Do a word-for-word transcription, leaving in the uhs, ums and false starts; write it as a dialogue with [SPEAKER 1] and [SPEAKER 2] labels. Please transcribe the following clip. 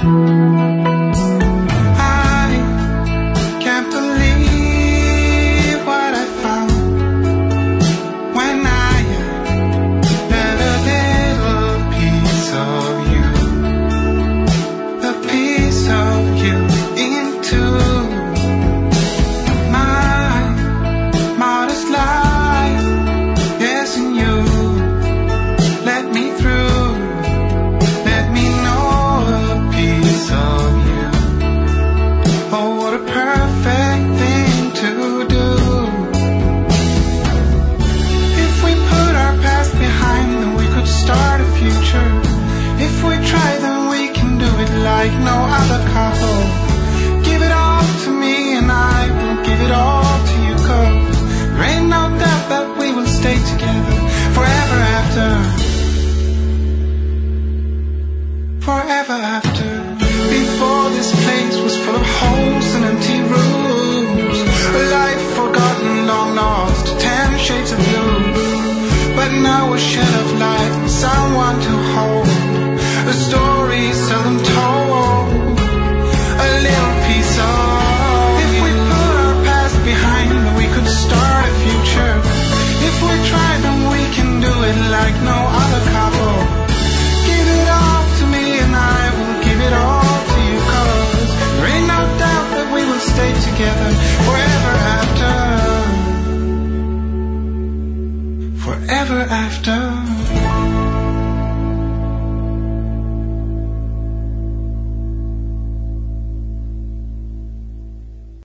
[SPEAKER 1] Like no other couple. Give it all to me and I will give it all to you, cause there ain't no doubt that we will stay together forever after. Forever after. Before this place was full of holes and empty rooms, a life forgotten, long lost, ten shades of blue. But now a shed of light, someone to hold, a story